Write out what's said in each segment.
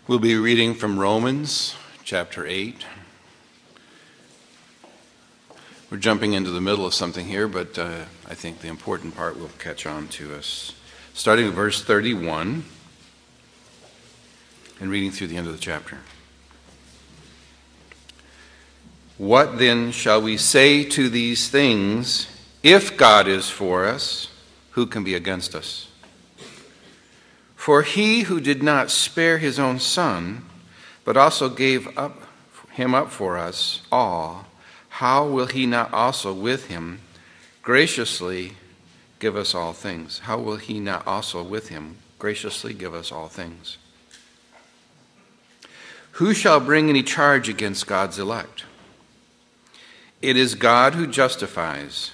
We'll be reading from Romans chapter 8. We're jumping into the middle of something here, but I think the important part will catch on to us. Starting with verse 31 and reading through the end of the chapter. What then shall we say to these things? If God is for us, who can be against us? For he who did not spare his own son, but also gave him up for us all, how will he not also with him graciously give us all things? How will he not also with him graciously give us all things? Who shall bring any charge against God's elect? It is God who justifies.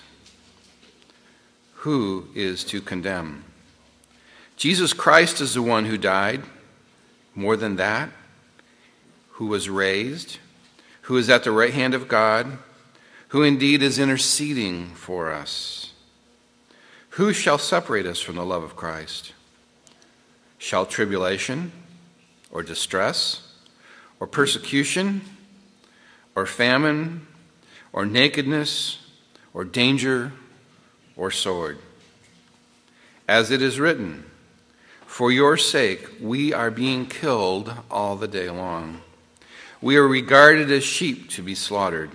Who is to condemn? Jesus Christ is the one who died, more than that, who was raised, who is at the right hand of God, who indeed is interceding for us. Who shall separate us from the love of Christ? Shall tribulation, or distress, or persecution, or famine, or nakedness, or danger, or sword? As it is written, for your sake we are being killed all the day long. We are regarded as sheep to be slaughtered.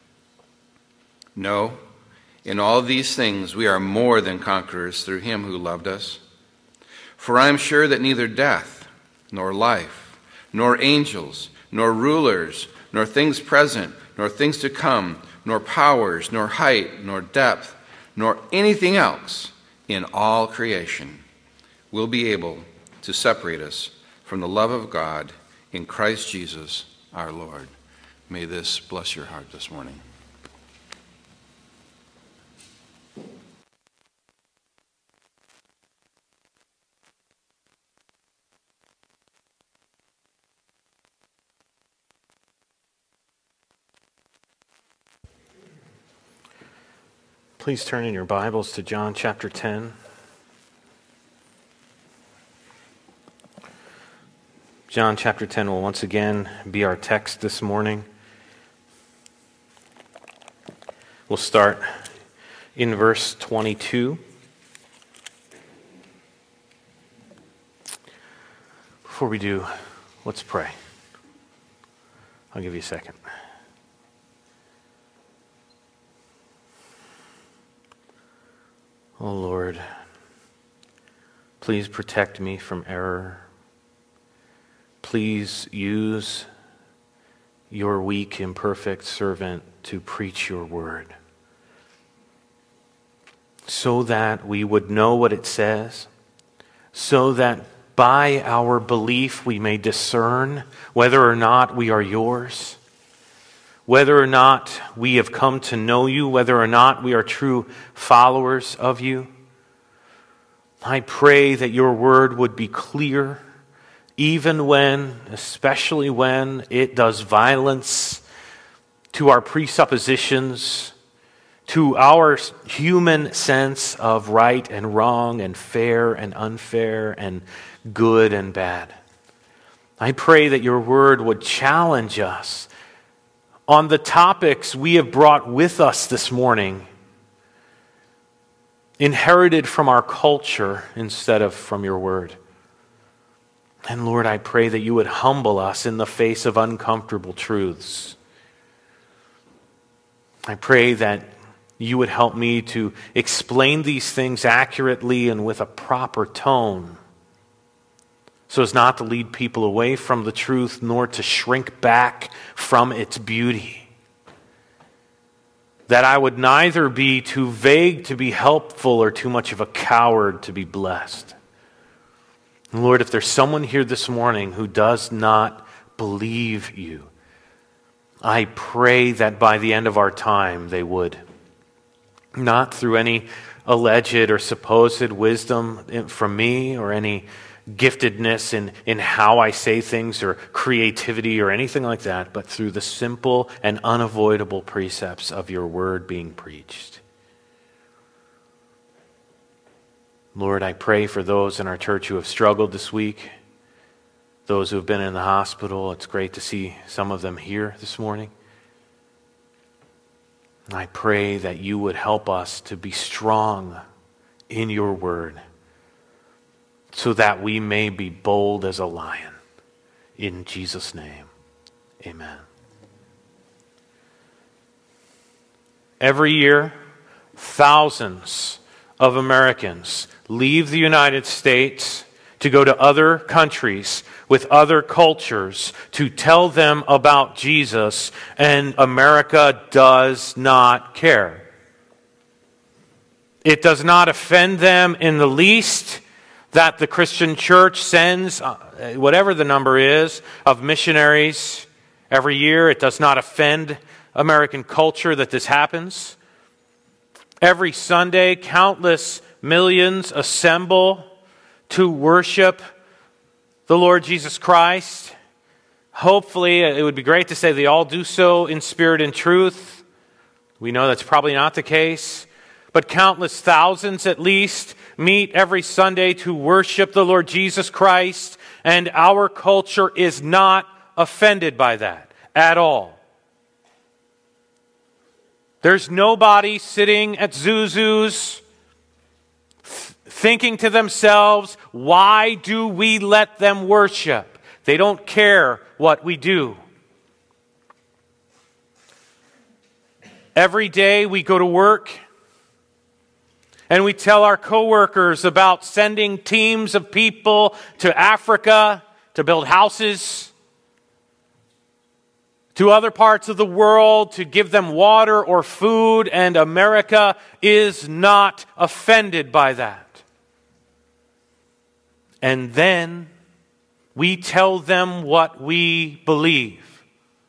No, in all these things we are more than conquerors through him who loved us. For I am sure that neither death, nor life, nor angels, nor rulers, nor things present, nor things to come, nor powers, nor height, nor depth, nor anything else in all creation will be able to separate us from the love of God in Christ Jesus our Lord. May this bless your heart this morning. Please turn in your Bibles to John chapter 10. John chapter 10 will once again be our text this morning. We'll start in verse 22. Before we do, let's pray. I'll give you a second. Oh Lord, please protect me from error. Please use your weak, imperfect servant to preach your word, so that we would know what it says, so that by our belief we may discern whether or not we are yours, whether or not we have come to know you, whether or not we are true followers of you. I pray that your word would be clear, even when, especially when it does violence to our presuppositions, to our human sense of right and wrong and fair and unfair and good and bad. I pray that your word would challenge us on the topics we have brought with us this morning, inherited from our culture instead of from your word. And Lord, I pray that you would humble us in the face of uncomfortable truths. I pray that you would help me to explain these things accurately and with a proper tone, so as not to lead people away from the truth, nor to shrink back from its beauty. That I would neither be too vague to be helpful or too much of a coward to be blessed. Lord, if there's someone here this morning who does not believe you, I pray that by the end of our time they would. Not through any alleged or supposed wisdom from me or any giftedness in how I say things or creativity or anything like that, but through the simple and unavoidable precepts of your word being preached. Lord, I pray for those in our church who have struggled this week, those who have been in the hospital. It's great to see some of them here this morning. And I pray that you would help us to be strong in your word so that we may be bold as a lion. In Jesus' name, amen. Every year, thousands of Americans leave the United States to go to other countries with other cultures to tell them about Jesus, and America does not care. It does not offend them in the least that the Christian church sends, whatever the number is, of missionaries every year. It does not offend American culture that this happens. Every Sunday, countless millions assemble to worship the Lord Jesus Christ. Hopefully, it would be great to say they all do so in spirit and truth. We know that's probably not the case. But countless thousands at least meet every Sunday to worship the Lord Jesus Christ, and our culture is not offended by that at all. There's nobody sitting at Zuzu's thinking to themselves, why do we let them worship? They don't care what we do. Every day we go to work and we tell our coworkers about sending teams of people to Africa to build houses, to other parts of the world to give them water or food, and America is not offended by that. And then we tell them what we believe.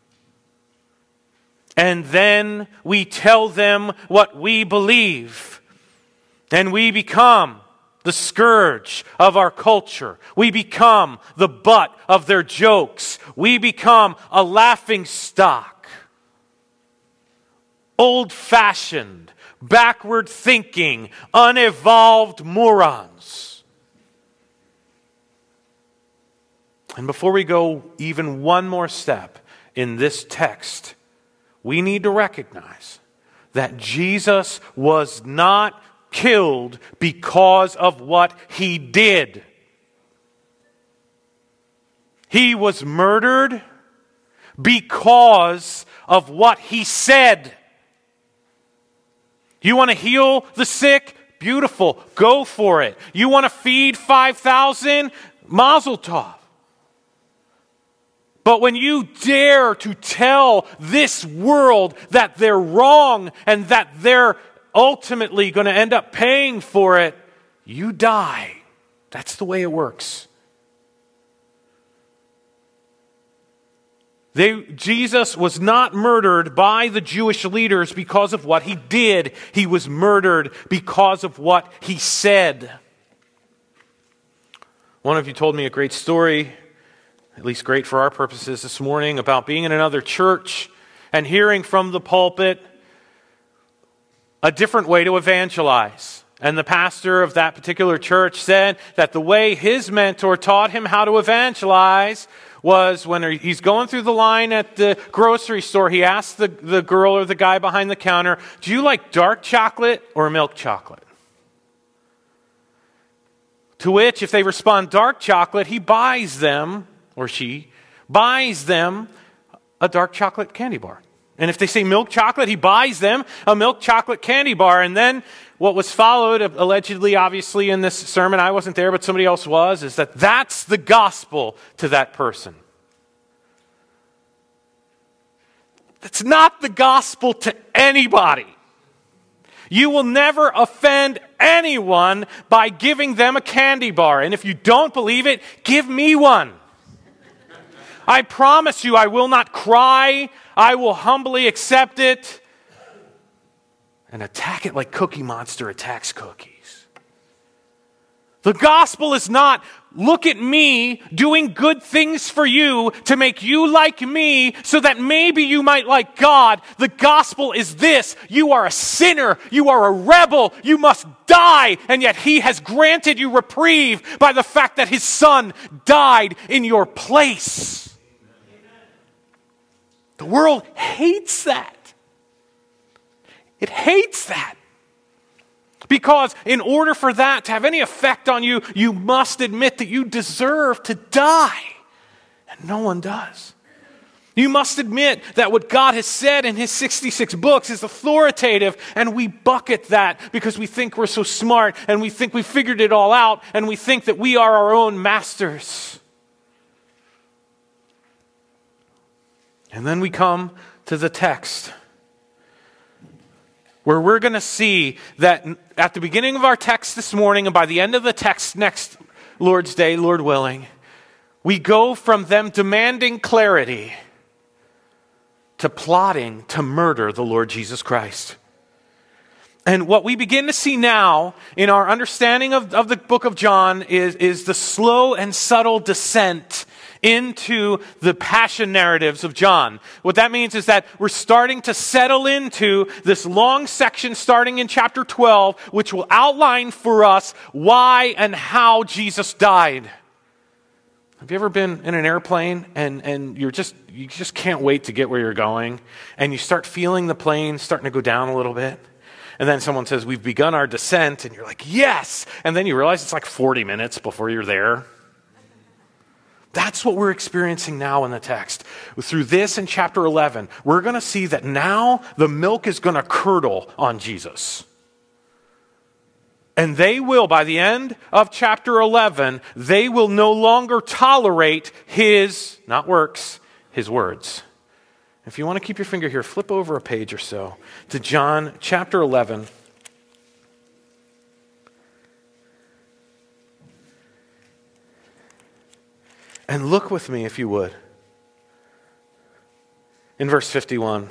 And then we tell them what we believe. And we become the scourge of our culture. We become the butt of their jokes. We become a laughing stock. Old-fashioned, backward-thinking, unevolved morons. And before we go even one more step in this text, we need to recognize that Jesus was not killed because of what he did. He was murdered because of what he said. You want to heal the sick? Beautiful. Go for it. You want to feed 5,000? Mazel tov. But when you dare to tell this world that they're wrong and that they're ultimately going to end up paying for it, you die. That's the way it works. Jesus was not murdered by the Jewish leaders because of what he did. He was murdered because of what he said. One of you told me a great story, at least great for our purposes this morning, about being in another church and hearing from the pulpit a different way to evangelize. And the pastor of that particular church said that the way his mentor taught him how to evangelize was when he's going through the line at the grocery store, he asked the girl or the guy behind the counter, do you like dark chocolate or milk chocolate? To which, if they respond dark chocolate, he buys them, or she buys them, a dark chocolate candy bar. And if they say milk chocolate, he buys them a milk chocolate candy bar. And then what was followed, allegedly, obviously, in this sermon, I wasn't there, but somebody else was, is that that's the gospel to that person. That's not the gospel to anybody. You will never offend anyone by giving them a candy bar. And if you don't believe it, give me one. I promise you I will not cry. I will humbly accept it and attack it like Cookie Monster attacks cookies. The gospel is not, look at me doing good things for you to make you like me so that maybe you might like God. The gospel is this: you are a sinner, you are a rebel, you must die, and yet he has granted you reprieve by the fact that his son died in your place. The world hates that. It hates that. Because in order for that to have any effect on you, you must admit that you deserve to die. And no one does. You must admit that what God has said in his 66 books is authoritative, and we bucket that because we think we're so smart, and we think we figured it all out, and we think that we are our own masters. And then we come to the text, where we're going to see that at the beginning of our text this morning and by the end of the text next Lord's Day, Lord willing, we go from them demanding clarity to plotting to murder the Lord Jesus Christ. And what we begin to see now in our understanding of the book of John is the slow and subtle descent into the passion narratives of John. What that means is that we're starting to settle into this long section starting in chapter 12, which will outline for us why and how Jesus died. Have you ever been in an airplane and you just can't wait to get where you're going, and you start feeling the plane starting to go down a little bit? And then someone says, "We've begun our descent," and you're like, "Yes!" And then you realize it's like 40 minutes before you're there. That's what we're experiencing now in the text. Through this in chapter 11, we're going to see that now the milk is going to curdle on Jesus. And they will, by the end of chapter 11, they will no longer tolerate his, not works, his words. If you want to keep your finger here, flip over a page or so to John chapter 11. And look with me, if you would, in verse 51.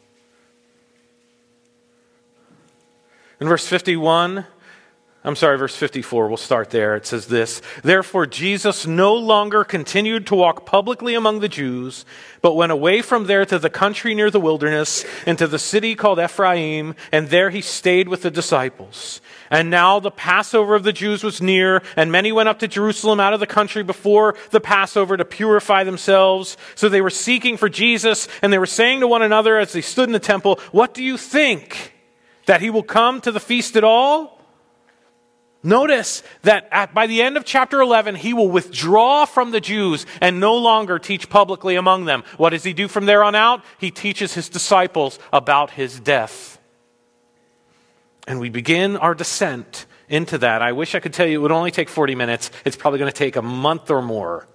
In verse 51, verse 54, we'll start there. It says this: "Therefore Jesus no longer continued to walk publicly among the Jews, but went away from there to the country near the wilderness, and to the city called Ephraim, and there he stayed with the disciples. And now the Passover of the Jews was near, and many went up to Jerusalem out of the country before the Passover to purify themselves. So they were seeking for Jesus, and they were saying to one another as they stood in the temple, 'What do you think? That he will come to the feast at all?'" Notice that by the end of chapter 11, he will withdraw from the Jews and no longer teach publicly among them. What does he do from there on out? He teaches his disciples about his death. And we begin our descent into that. I wish I could tell you it would only take 40 minutes. It's probably going to take a month or more.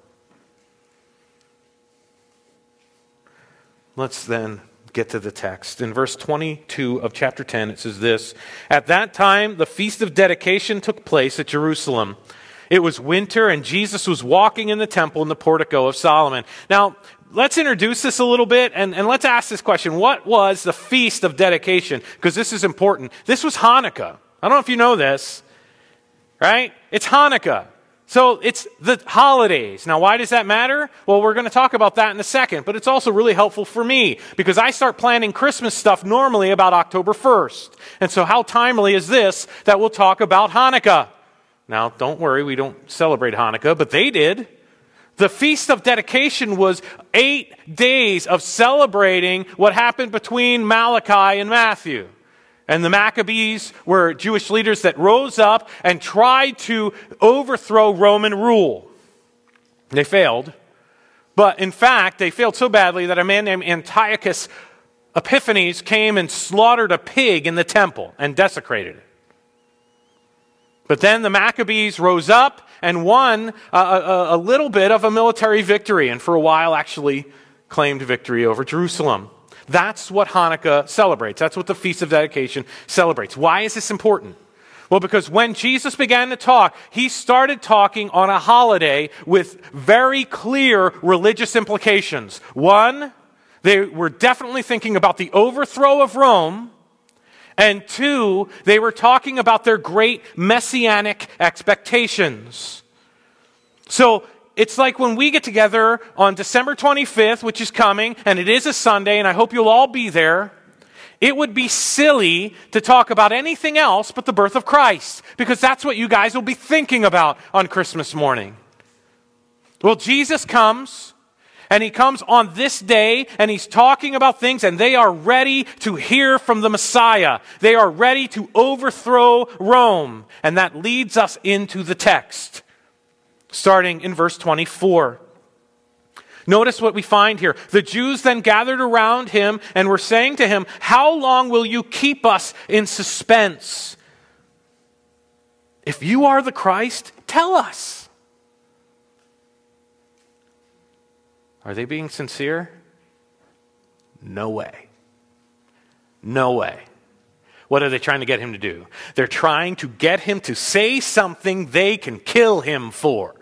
Let's then get to the text. In verse 22 of chapter 10, it says this: "At that time, the Feast of Dedication took place at Jerusalem. It was winter, and Jesus was walking in the temple in the portico of Solomon." Now, let's introduce this a little bit, and let's ask this question. What was the Feast of Dedication? Because this is important. This was Hanukkah. I don't know if you know this, right? It's Hanukkah. So it's the holidays. Now, why does that matter? Well, we're going to talk about that in a second, but it's also really helpful for me because I start planning Christmas stuff normally about October 1st. And so how timely is this that we'll talk about Hanukkah? Now, don't worry, we don't celebrate Hanukkah, but they did. The Feast of Dedication was 8 days of celebrating what happened between Malachi and Matthew. And the Maccabees were Jewish leaders that rose up and tried to overthrow Roman rule. They failed. But in fact, they failed so badly that a man named Antiochus Epiphanes came and slaughtered a pig in the temple and desecrated it. But then the Maccabees rose up and won a little bit of a military victory, and for a while actually claimed victory over Jerusalem. That's what Hanukkah celebrates. That's what the Feast of Dedication celebrates. Why is this important? Well, because when Jesus began to talk, he started talking on a holiday with very clear religious implications. One, they were definitely thinking about the overthrow of Rome, And 2, they were talking about their great messianic expectations. So it's like when we get together on December 25th, which is coming, and it is a Sunday, and I hope you'll all be there. It would be silly to talk about anything else but the birth of Christ, because that's what you guys will be thinking about on Christmas morning. Well, Jesus comes, and he comes on this day, and he's talking about things, and they are ready to hear from the Messiah. They are ready to overthrow Rome, and that leads us into the text, starting in verse 24. Notice what we find here. The Jews then gathered around him and were saying to him, "How long will you keep us in suspense? If you are the Christ, tell us." Are they being sincere? No way. No way. What are they trying to get him to do? They're trying to get him to say something they can kill him for.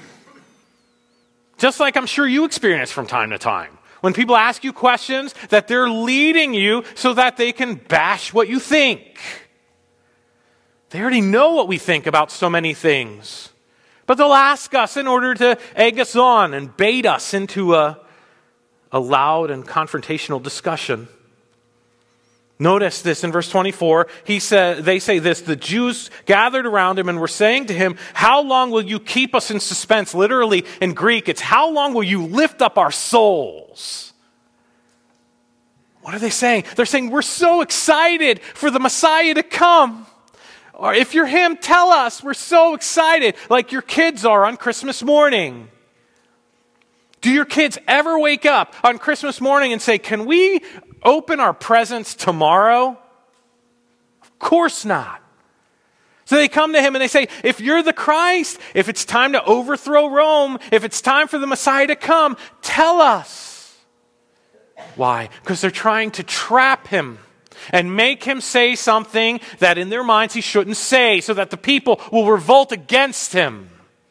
Just like I'm sure you experience from time to time. When people ask you questions, that they're leading you so that they can bash what you think. They already know what we think about so many things. But they'll ask us in order to egg us on and bait us into a loud and confrontational discussion. Notice this in verse 24. They say this, the Jews gathered around him and were saying to him, "How long will you keep us in suspense?" Literally in Greek, it's "How long will you lift up our souls?" What are they saying? They're saying, "We're so excited for the Messiah to come. Or if you're him, tell us. We're so excited," like your kids are on Christmas morning. Do your kids ever wake up on Christmas morning and say, "Can we open our presents tomorrow?" Of course not. So they come to him and they say, "If you're the Christ, if it's time to overthrow Rome, if it's time for the Messiah to come, tell us." Why? Because they're trying to trap him and make him say something that in their minds he shouldn't say, so that the people will revolt against him.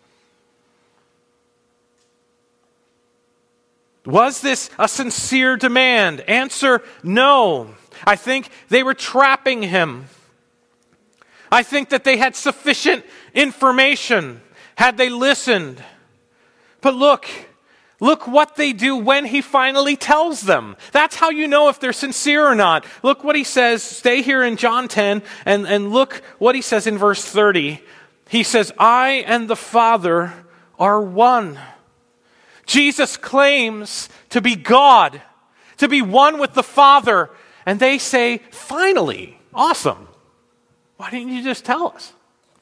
Was this a sincere demand? Answer, no. I think they were trapping him. I think that they had sufficient information had they listened. But look what they do when he finally tells them. That's how you know if they're sincere or not. Look what he says. Stay here in John 10 and look what he says in verse 30. He says, "I and the Father are one." Jesus claims to be God, to be one with the Father. And they say, "Finally, awesome. Why didn't you just tell us?"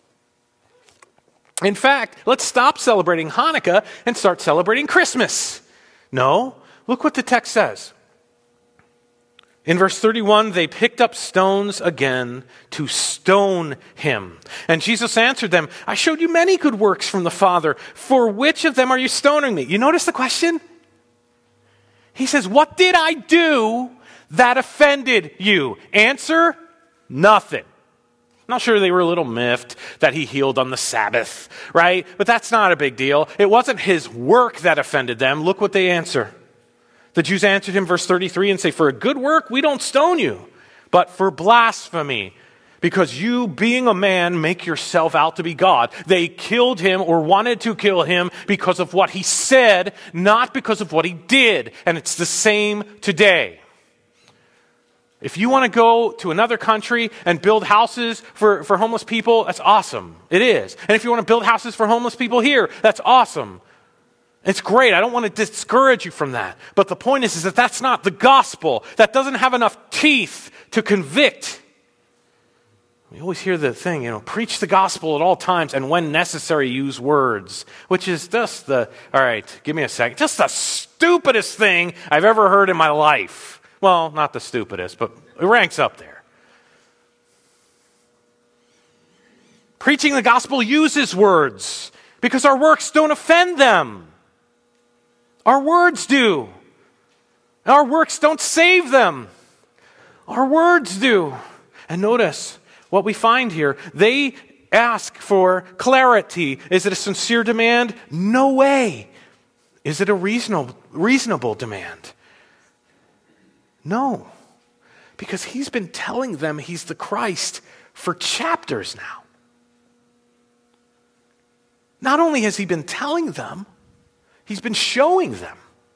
In fact, let's stop celebrating Hanukkah and start celebrating Christmas. No, look what the text says. In verse 31, they picked up stones again to stone him. And Jesus answered them, "I showed you many good works from the Father. For which of them are you stoning me?" You notice the question? He says, "What did I do that offended you?" Answer, nothing. I'm not sure they were a little miffed that he healed on the Sabbath, right? But that's not a big deal. It wasn't his work that offended them. Look what they answer. The Jews answered him, verse 33, and say, "For a good work, we don't stone you, but for blasphemy, because you, being a man, make yourself out to be God." They killed him or wanted to kill him because of what he said, not because of what he did. And it's the same today. If you want to go to another country and build houses for homeless people, that's awesome. It is. And if you want to build houses for homeless people here, that's awesome. It's great. I don't want to discourage you from that. But the point is that that's not the gospel. That doesn't have enough teeth to convict. We always hear the thing, preach the gospel at all times and when necessary use words, which is just all right, give me a second, just the stupidest thing I've ever heard in my life. Well, not the stupidest, but it ranks up there. Preaching the gospel uses words because our works don't offend them. Our words do. Our works don't save them. Our words do. And notice what we find here. They ask for clarity. Is it a sincere demand? No way. Is it a reasonable demand? No. Because he's been telling them he's the Christ for chapters now. Not only has he been telling them, he's been showing them.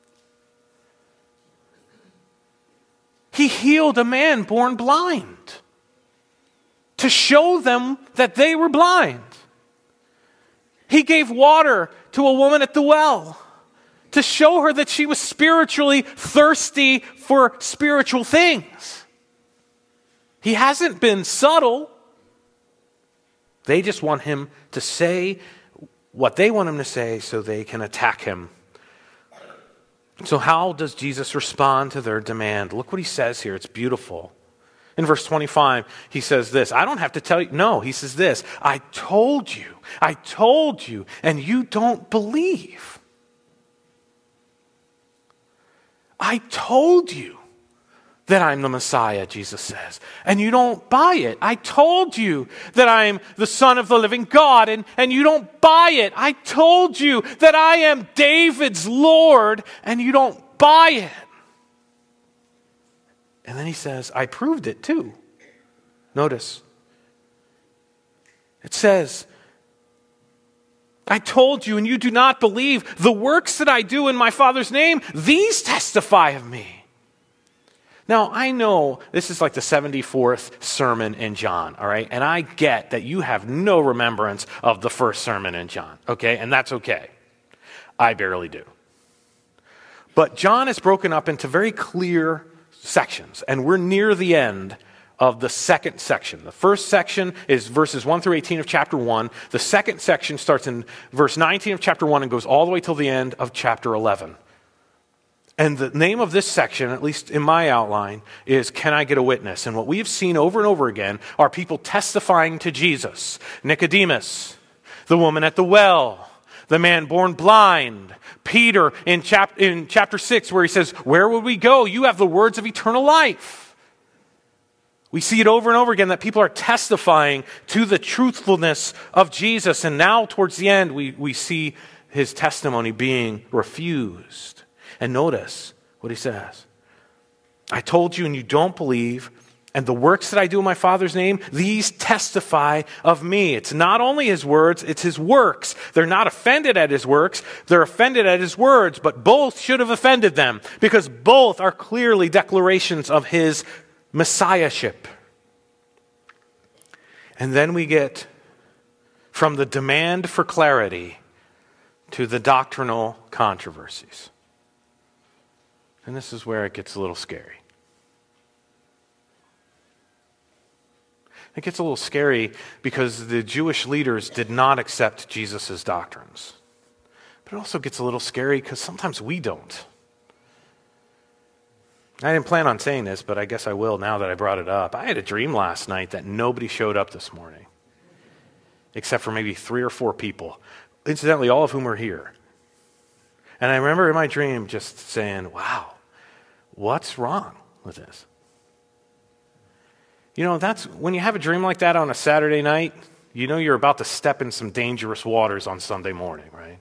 He healed a man born blind to show them that they were blind. He gave water to a woman at the well to show her that she was spiritually thirsty for spiritual things. He hasn't been subtle. They just want him to say what they want him to say so they can attack him. So how does Jesus respond to their demand? Look what he says here. It's beautiful. In verse 25, he says this. I don't have to tell you. No, he says this. I told you, and you don't believe. I told you that I'm the Messiah, Jesus says, and you don't buy it. I told you that I'm the Son of the living God, and you don't buy it. I told you that I am David's Lord, and you don't buy it. And then he says, I proved it too. Notice. It says, I told you and you do not believe. The works that I do in my Father's name, these testify of me. Now, I know this is like the 74th sermon in John, all right? And I get that you have no remembrance of the first sermon in John, okay? And that's okay. I barely do. But John is broken up into very clear sections, and we're near the end of the second section. The first section is verses 1 through 18 of chapter 1. The second section starts in verse 19 of chapter 1 and goes all the way till the end of chapter 11. And the name of this section, at least in my outline, is Can I Get a Witness? And what we have seen over and over again are people testifying to Jesus. Nicodemus, the woman at the well, the man born blind, Peter in chapter 6 where he says, where would we go? You have the words of eternal life. We see it over and over again that people are testifying to the truthfulness of Jesus. And now towards the end, we see his testimony being refused. And notice what he says. I told you and you don't believe. And the works that I do in my Father's name, these testify of me. It's not only his words, it's his works. They're not offended at his works, they're offended at his words, but both should have offended them because both are clearly declarations of his messiahship. And then we get from the demand for clarity to the doctrinal controversies. And this is where it gets a little scary. It gets a little scary because the Jewish leaders did not accept Jesus' doctrines. But it also gets a little scary because sometimes we don't. I didn't plan on saying this, but I guess I will now that I brought it up. I had a dream last night that nobody showed up this morning, except for maybe 3 or 4 people, incidentally, all of whom were here. And I remember in my dream just saying, wow, what's wrong with this? You know, that's when you have a dream like that on a Saturday night, you know you're about to step in some dangerous waters on Sunday morning, right?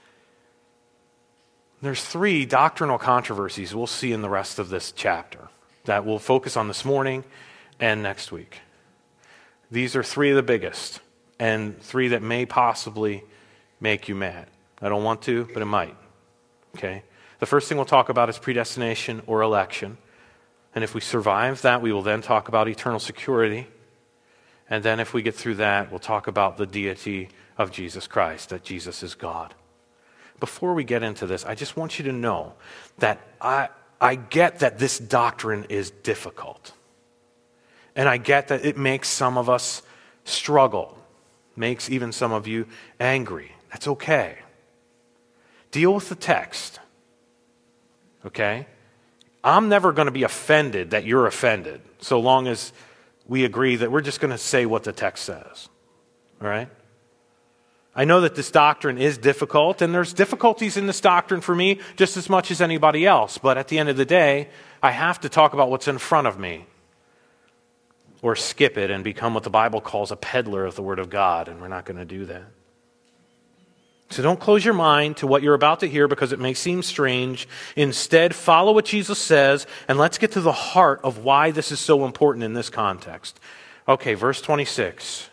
There's 3 doctrinal controversies we'll see in the rest of this chapter that we'll focus on this morning and next week. These are 3 of the biggest and 3 that may possibly make you mad. I don't want to, but it might. Okay? The first thing we'll talk about is predestination or election. And if we survive that, we will then talk about eternal security. And then if we get through that, we'll talk about the deity of Jesus Christ, that Jesus is God. Before we get into this, I just want you to know that I get that this doctrine is difficult. And I get that it makes some of us struggle, makes even some of you angry. That's okay. Deal with the text. Okay? I'm never going to be offended that you're offended, so long as we agree that we're just going to say what the text says. All right? I know that this doctrine is difficult, and there's difficulties in this doctrine for me just as much as anybody else, but at the end of the day, I have to talk about what's in front of me, or skip it and become what the Bible calls a peddler of the Word of God, and we're not going to do that. So don't close your mind to what you're about to hear because it may seem strange. Instead, follow what Jesus says, and let's get to the heart of why this is so important in this context. Okay, verse 26.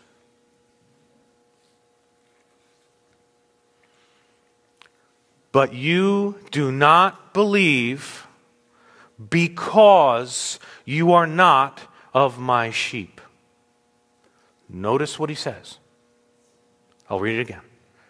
But you do not believe because you are not of my sheep. Notice what he says. I'll read it again.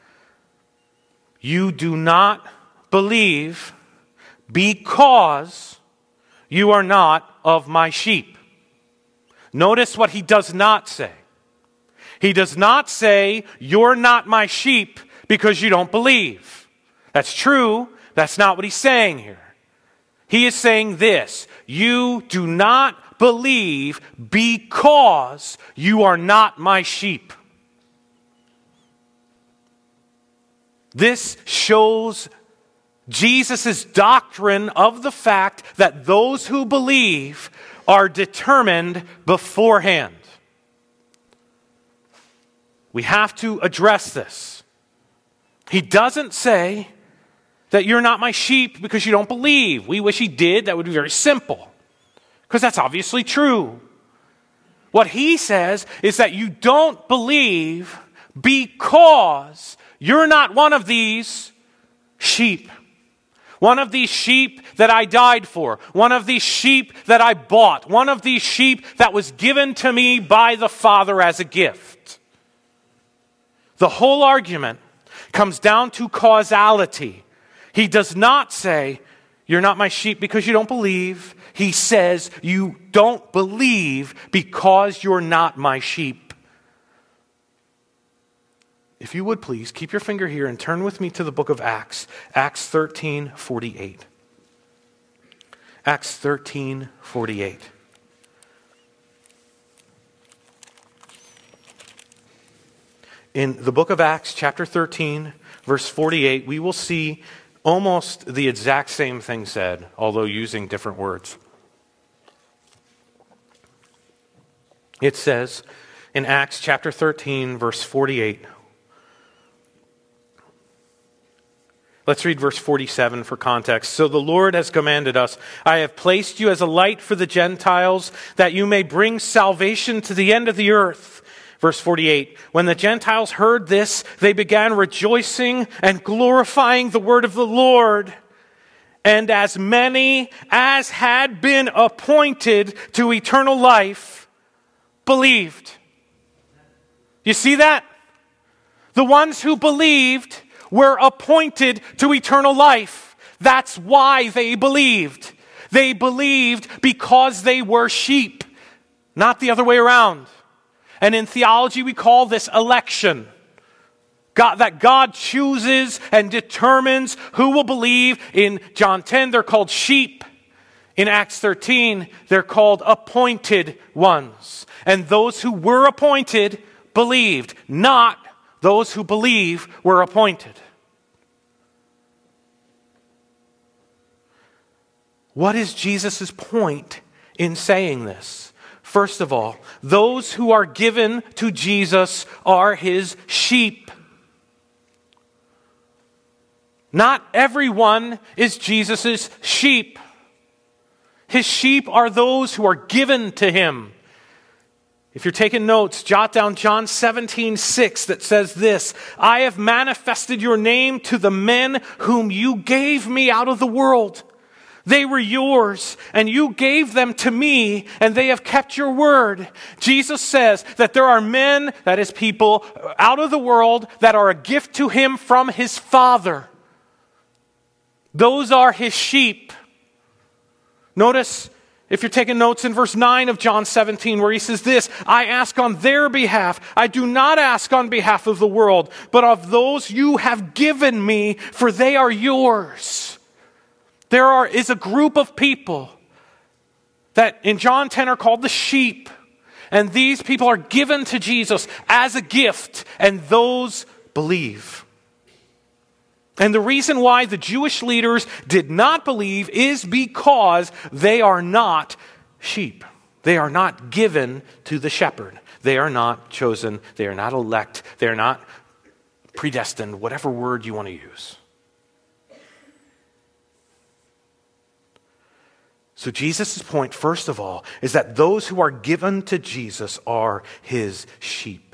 You do not believe because you are not of my sheep. Notice what he does not say. He does not say, you're not my sheep because you don't believe. That's true. That's not what he's saying here. He is saying this: you do not believe because you are not my sheep. This shows Jesus' doctrine of the fact that those who believe are determined beforehand. We have to address this. He doesn't say that you're not my sheep because you don't believe. We wish he did. That would be very simple, because that's obviously true. What he says is that you don't believe because you're not one of these sheep. One of these sheep that I died for. One of these sheep that I bought. One of these sheep that was given to me by the Father as a gift. The whole argument comes down to causality. He does not say, you're not my sheep because you don't believe. He says, you don't believe because you're not my sheep. If you would please, keep your finger here and turn with me to the book of Acts. Acts 13:48. Acts 13:48. In the book of Acts, chapter 13, verse 48, we will see almost the exact same thing said, although using different words. It says in Acts chapter 13, verse 48, let's read verse 47 for context. So the Lord has commanded us, I have placed you as a light for the Gentiles, that you may bring salvation to the end of the earth. Verse 48, when the Gentiles heard this, they began rejoicing and glorifying the word of the Lord. And as many as had been appointed to eternal life believed. You see that? The ones who believed were appointed to eternal life. That's why they believed. They believed because they were sheep, not the other way around. And in theology, we call this election. That God chooses and determines who will believe. In John 10, they're called sheep. In Acts 13, they're called appointed ones. And those who were appointed believed, not those who believe were appointed. What is Jesus' point in saying this? First of all, those who are given to Jesus are his sheep. Not everyone is Jesus' sheep. His sheep are those who are given to him. If you're taking notes, jot down John 17:6 that says this: I have manifested your name to the men whom you gave me out of the world. They were yours, and you gave them to me, and they have kept your word. Jesus says that there are men, that is people, out of the world that are a gift to him from his Father. Those are his sheep. Notice, if you're taking notes, in verse 9 of John 17, where he says this: I ask on their behalf. I do not ask on behalf of the world, but of those you have given me, for they are yours. There is a group of people that in John 10 are called the sheep. And these people are given to Jesus as a gift, and those believe. And the reason why the Jewish leaders did not believe is because they are not sheep. They are not given to the shepherd. They are not chosen. They are not elect. They are not predestined, whatever word you want to use. So Jesus' point, first of all, is that those who are given to Jesus are his sheep.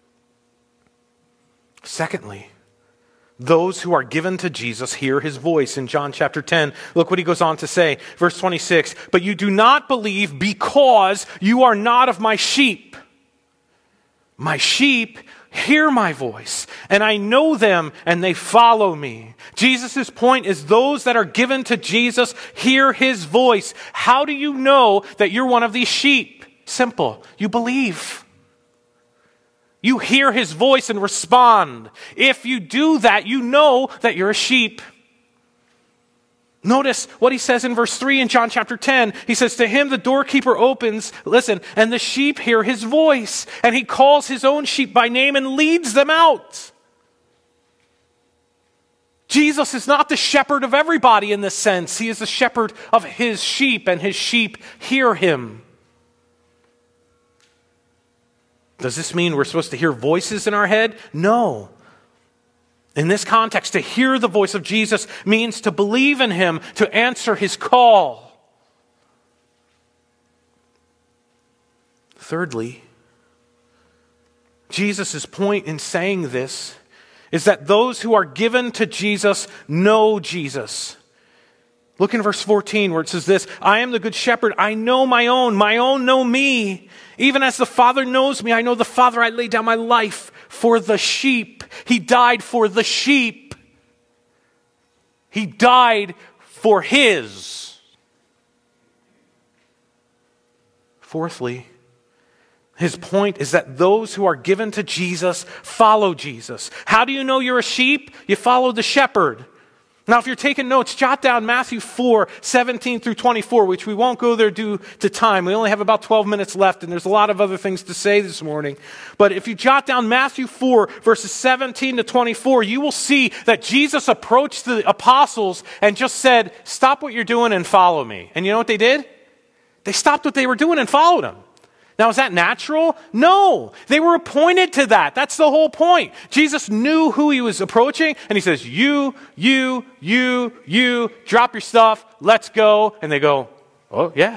Secondly, those who are given to Jesus hear his voice. In John chapter 10, look what he goes on to say. Verse 26, "But you do not believe because you are not of my sheep. My sheep hear my voice, and I know them, and they follow me." Jesus' point is those that are given to Jesus hear his voice. How do you know that you're one of these sheep? Simple. You believe. You hear his voice and respond. If you do that, you know that you're a sheep. Notice what he says in verse 3 in John chapter 10. He says, "To him the doorkeeper opens," listen, "and the sheep hear his voice, and he calls his own sheep by name and leads them out." Jesus is not the shepherd of everybody in this sense. He is the shepherd of his sheep, and his sheep hear him. Does this mean we're supposed to hear voices in our head? No. In this context, to hear the voice of Jesus means to believe in him, to answer his call. Thirdly, Jesus' point in saying this is that those who are given to Jesus know Jesus. Look in verse 14 where it says this, "I am the good shepherd. I know my own know me. Even as the Father knows me, I know the Father. I lay down my life for the sheep." He died for the sheep. He died for his. Fourthly, his point is that those who are given to Jesus follow Jesus. How do you know you're a sheep? You follow the shepherd. Now, if you're taking notes, jot down Matthew 4, 17 through 24, which we won't go there due to time. We only have about 12 minutes left, and there's a lot of other things to say this morning. But if you jot down Matthew 4, verses 17 to 24, you will see that Jesus approached the apostles and just said, "Stop what you're doing and follow me." And you know what they did? They stopped what they were doing and followed him. Now, is that natural? No. They were appointed to that. That's the whole point. Jesus knew who he was approaching, and he says, you, drop your stuff, let's go. And they go, "Oh, yeah."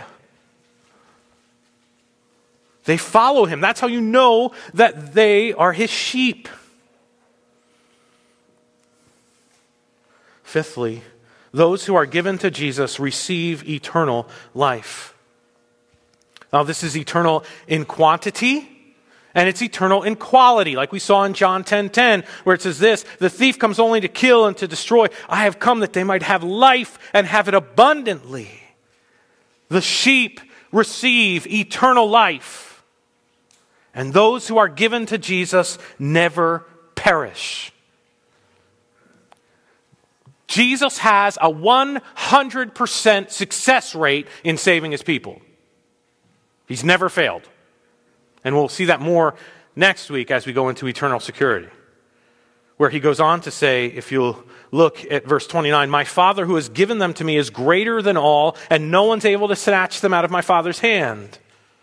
They follow him. That's how you know that they are his sheep. Fifthly, those who are given to Jesus receive eternal life. Now, this is eternal in quantity, and it's eternal in quality, like we saw in John 10:10, where it says this, "The thief comes only to kill and to destroy. I have come that they might have life and have it abundantly." The sheep receive eternal life, and those who are given to Jesus never perish. Jesus has a 100% success rate in saving his people. He's never failed. And we'll see that more next week as we go into eternal security, where he goes on to say, if you'll look at verse 29, "My Father who has given them to me is greater than all, and no one's able to snatch them out of my Father's hand."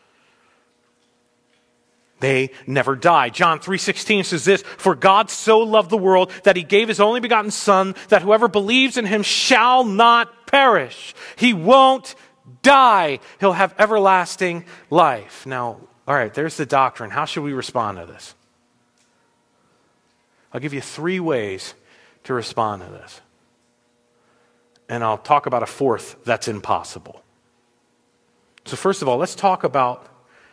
They never die. John 3:16 says this, "For God so loved the world that he gave his only begotten Son, that whoever believes in him shall not perish." He won't die. He'll have everlasting life. Now, all right, there's the doctrine. How should we respond to this? I'll give you 3 ways to respond to this. And I'll talk about a fourth that's impossible. So first of all, let's talk about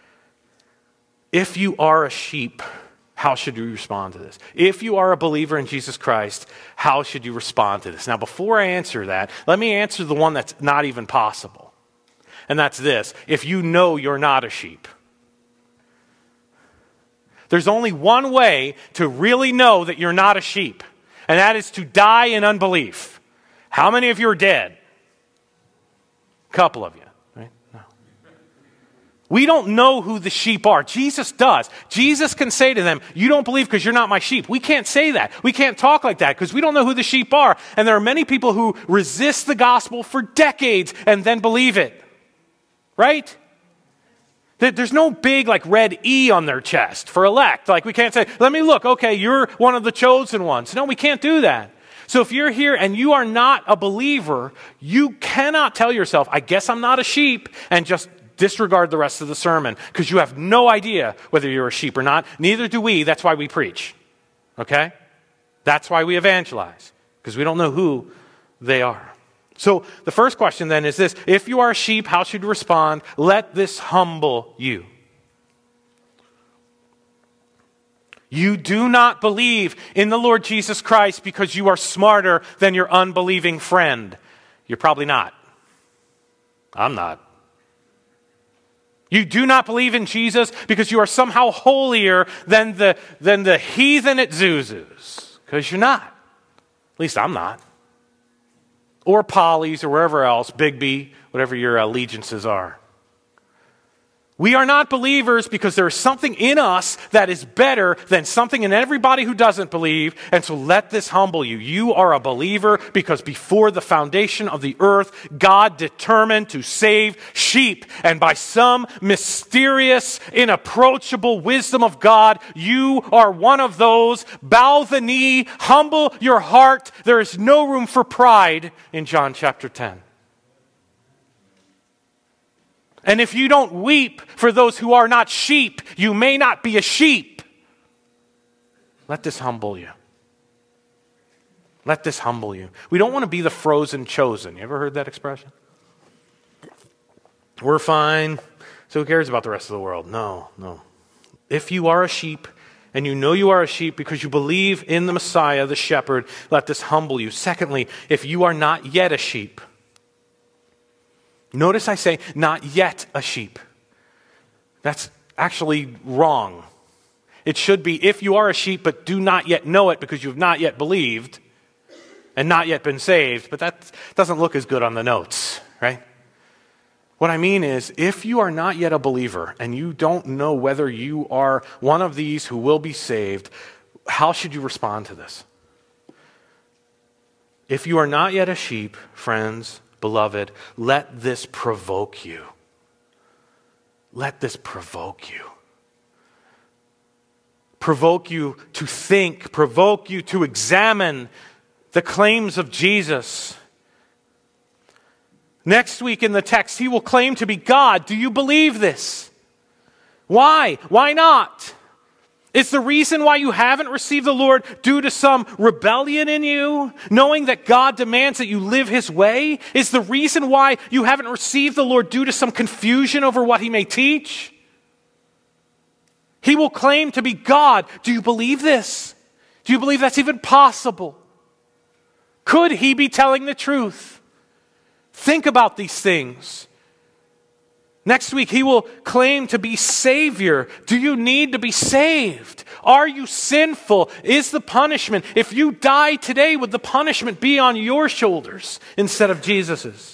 if you are a sheep, how should you respond to this? If you are a believer in Jesus Christ, how should you respond to this? Now, before I answer that, let me answer the one that's not even possible. And that's this: if you know you're not a sheep. There's only one way to really know that you're not a sheep, and that is to die in unbelief. How many of you are dead? A couple of you, right? No. We don't know who the sheep are. Jesus does. Jesus can say to them, "You don't believe because you're not my sheep." We can't say that. We can't talk like that because we don't know who the sheep are. And there are many people who resist the gospel for decades and then believe it. Right? There's no big like red E on their chest for elect. Like we can't say, let me look, okay, you're one of the chosen ones. No, we can't do that. So if you're here and you are not a believer, you cannot tell yourself, I guess I'm not a sheep, and just disregard the rest of the sermon, because you have no idea whether you're a sheep or not. Neither do we. That's why we preach. Okay? That's why we evangelize, because we don't know who they are. So the first question then is this: if you are a sheep, how should you respond? Let this humble you. You do not believe in the Lord Jesus Christ because you are smarter than your unbelieving friend. You're probably not. I'm not. You do not believe in Jesus because you are somehow holier than the heathen at Zuzu's. Because you're not. At least I'm not. Or Polly's or wherever else, Bigby, whatever your allegiances are. We are not believers because there is something in us that is better than something in everybody who doesn't believe. And so let this humble you. You are a believer because before the foundation of the earth, God determined to save sheep. And by some mysterious, inapproachable wisdom of God, you are one of those. Bow the knee, humble your heart. There is no room for pride in John chapter 10. And if you don't weep for those who are not sheep, you may not be a sheep. Let this humble you. Let this humble you. We don't want to be the frozen chosen. You ever heard that expression? We're fine, so who cares about the rest of the world? No. If you are a sheep, and you know you are a sheep because you believe in the Messiah, the shepherd, let this humble you. Secondly, if you are not yet a sheep, notice I say, not yet a sheep. That's actually wrong. It should be, if you are a sheep but do not yet know it because you have not yet believed and not yet been saved. But that doesn't look as good on the notes, right? What I mean is, if you are not yet a believer and you don't know whether you are one of these who will be saved, how should you respond to this? If you are not yet a sheep, friends, beloved, let this provoke you. Let this provoke you. Provoke you to think, provoke you to examine the claims of Jesus. Next week in the text, he will claim to be God. Do you believe this? Why? Why not? Is the reason why you haven't received the Lord due to some rebellion in you, knowing that God demands that you live his way? Is the reason why you haven't received the Lord due to some confusion over what he may teach? He will claim to be God. Do you believe this? Do you believe that's even possible? Could he be telling the truth? Think about these things. Next week, he will claim to be Savior. Do you need to be saved? Are you sinful? Is the punishment, if you die today, would the punishment be on your shoulders instead of Jesus's?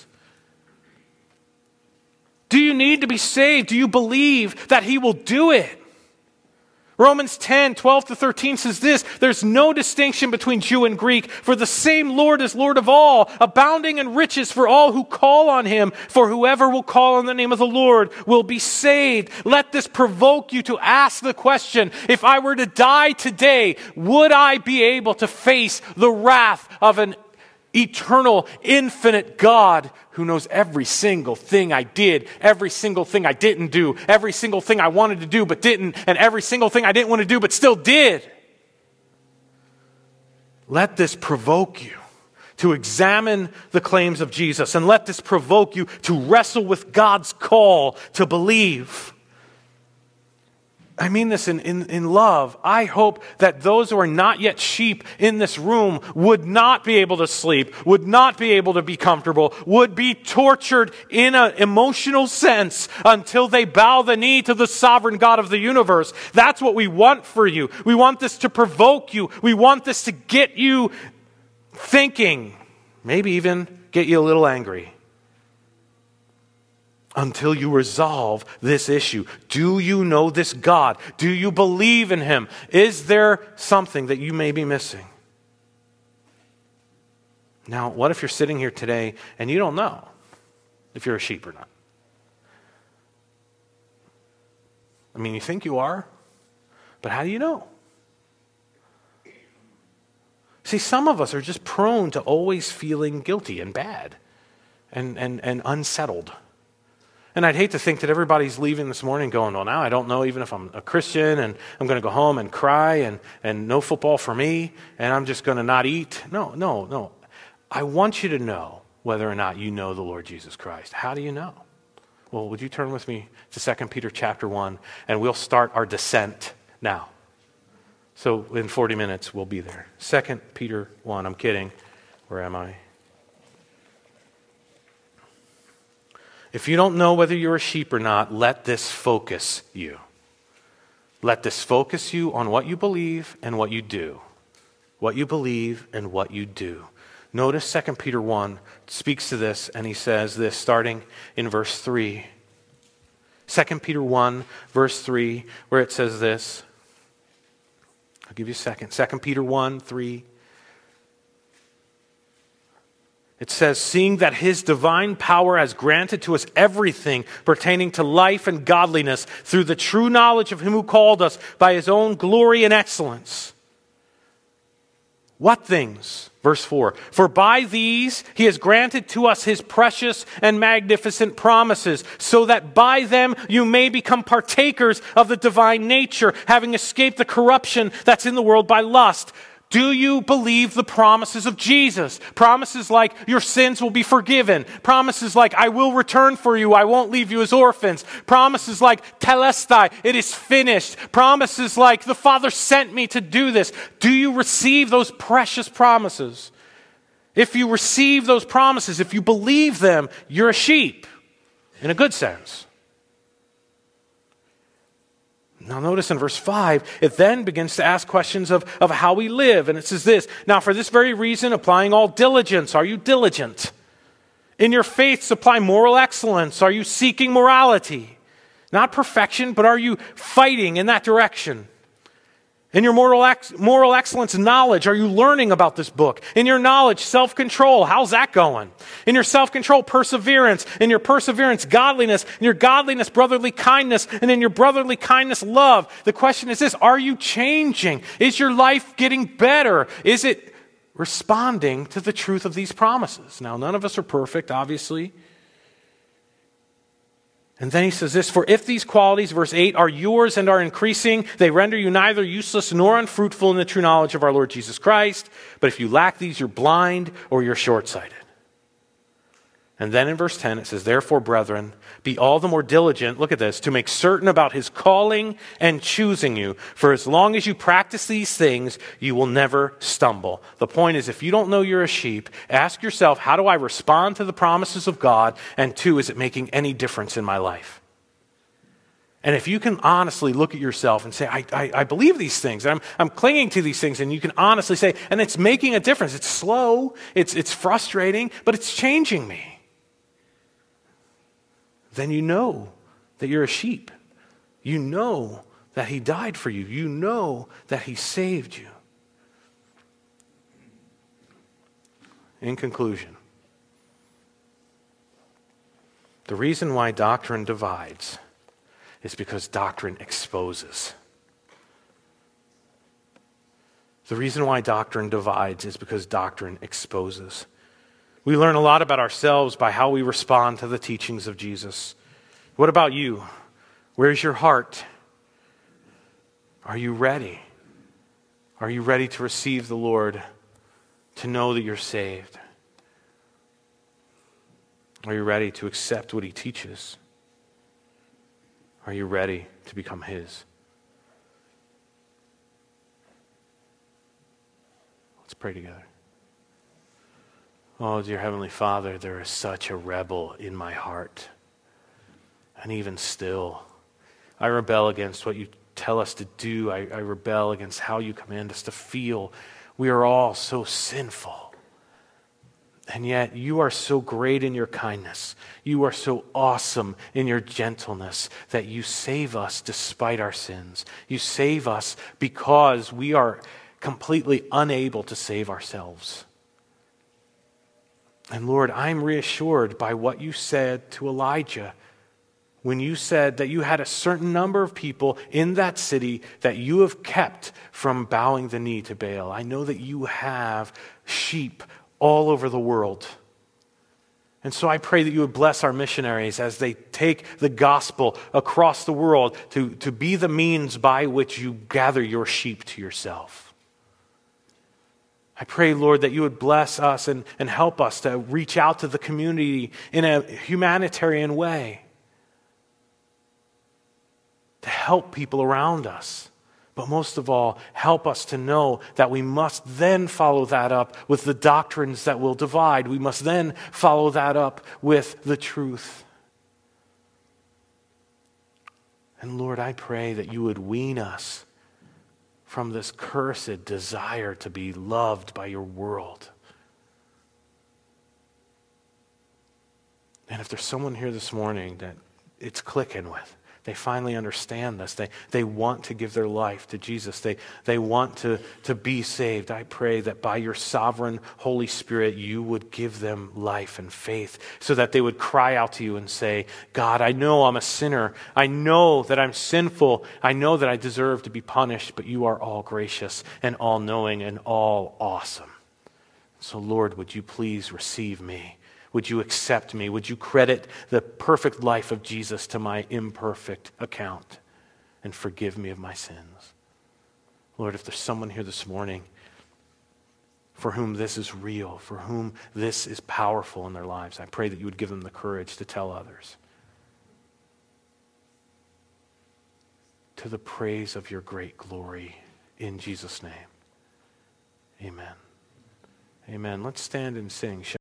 Do you need to be saved? Do you believe that he will do it? Romans 10:12-13 says this: there's no distinction between Jew and Greek, for the same Lord is Lord of all, abounding in riches for all who call on him. For whoever will call on the name of the Lord will be saved. Let this provoke you to ask the question: if I were to die today, would I be able to face the wrath of an eternal, infinite God who knows every single thing I did, every single thing I didn't do, every single thing I wanted to do but didn't, and every single thing I didn't want to do but still did? Let this provoke you to examine the claims of Jesus, and let this provoke you to wrestle with God's call to believe. I mean this in love. I hope that those who are not yet sheep in this room would not be able to sleep, would not be able to be comfortable, would be tortured in an emotional sense until they bow the knee to the sovereign God of the universe. That's what we want for you. We want this to provoke you. We want this to get you thinking, maybe even get you a little angry. Until you resolve this issue. Do you know this God? Do you believe in him? Is there something that you may be missing? Now, what if you're sitting here today and you don't know if you're a sheep or not? I mean, you think you are, but how do you know? See, some of us are just prone to always feeling guilty and bad and unsettled. And I'd hate to think that everybody's leaving this morning going, well, now I don't know even if I'm a Christian, and I'm going to go home and cry, and no football for me, and I'm just going to not eat. No. I want you to know whether or not you know the Lord Jesus Christ. How do you know? Well, would you turn with me to 2 Peter chapter 1, and we'll start our descent now. So in 40 minutes, we'll be there. 2 Peter 1. I'm kidding. Where am I? If you don't know whether you're a sheep or not, let this focus you. Let this focus you on what you believe and what you do. What you believe and what you do. Notice 2 Peter 1 speaks to this, and he says this starting in verse 3. 2 Peter 1, verse 3, where it says this. I'll give you a second. 2 Peter 1, 3. It says, seeing that his divine power has granted to us everything pertaining to life and godliness through the true knowledge of him who called us by his own glory and excellence. What things? Verse 4. For by these he has granted to us his precious and magnificent promises, so that by them you may become partakers of the divine nature, having escaped the corruption that's in the world by lust. Do you believe the promises of Jesus? Promises like your sins will be forgiven. Promises like I will return for you. I won't leave you as orphans. Promises like telestai, it is finished. Promises like the Father sent me to do this. Do you receive those precious promises? If you receive those promises, if you believe them, you're a sheep in a good sense. Now notice in verse 5, it then begins to ask questions of how we live. And it says this, now for this very reason, applying all diligence. Are you diligent? In your faith, supply moral excellence. Are you seeking morality? Not perfection, but are you fighting in that direction? In your moral excellence knowledge, are you learning about this book? In your knowledge, self-control, how's that going? In your self-control, perseverance. In your perseverance, godliness. In your godliness, brotherly kindness. And in your brotherly kindness, love. The question is this, are you changing? Is your life getting better? Is it responding to the truth of these promises? Now, none of us are perfect, obviously. And then he says this, for if these qualities, verse 8, are yours and are increasing, they render you neither useless nor unfruitful in the true knowledge of our Lord Jesus Christ. But if you lack these, you're blind or you're short-sighted. And then in verse 10 it says, therefore, brethren, be all the more diligent, look at this, to make certain about his calling and choosing you. For as long as you practice these things, you will never stumble. The point is, if you don't know you're a sheep, ask yourself, how do I respond to the promises of God? And 2, is it making any difference in my life? And if you can honestly look at yourself and say, I believe these things, and I'm clinging to these things, and you can honestly say, and it's making a difference. It's slow, it's frustrating, but it's changing me. Then you know that you're a sheep. You know that he died for you. You know that he saved you. In conclusion, the reason why doctrine divides is because doctrine exposes. The reason why doctrine divides is because doctrine exposes. We learn a lot about ourselves by how we respond to the teachings of Jesus. What about you? Where's your heart? Are you ready? Are you ready to receive the Lord, to know that you're saved? Are you ready to accept what he teaches? Are you ready to become his? Let's pray together. Oh, dear Heavenly Father, there is such a rebel in my heart. And even still, I rebel against what you tell us to do. I rebel against how you command us to feel. We are all so sinful. And yet you are so great in your kindness. You are so awesome in your gentleness that you save us despite our sins. You save us because we are completely unable to save ourselves. And Lord, I'm reassured by what you said to Elijah when you said that you had a certain number of people in that city that you have kept from bowing the knee to Baal. I know that you have sheep all over the world. And so I pray that you would bless our missionaries as they take the gospel across the world to be the means by which you gather your sheep to yourself. I pray, Lord, that you would bless us and help us to reach out to the community in a humanitarian way, to help people around us. But most of all, help us to know that we must then follow that up with the doctrines that will divide. We must then follow that up with the truth. And Lord, I pray that you would wean us from this cursed desire to be loved by your world. And if there's someone here this morning that it's clicking with, they finally understand this. They want to give their life to Jesus. They want to be saved. I pray that by your sovereign Holy Spirit, you would give them life and faith so that they would cry out to you and say, God, I know I'm a sinner. I know that I'm sinful. I know that I deserve to be punished, but you are all gracious and all knowing and all awesome. So Lord, would you please receive me? Would you accept me? Would you credit the perfect life of Jesus to my imperfect account and forgive me of my sins? Lord, if there's someone here this morning for whom this is real, for whom this is powerful in their lives, I pray that you would give them the courage to tell others. To the praise of your great glory, in Jesus' name. Amen. Amen. Let's stand and sing.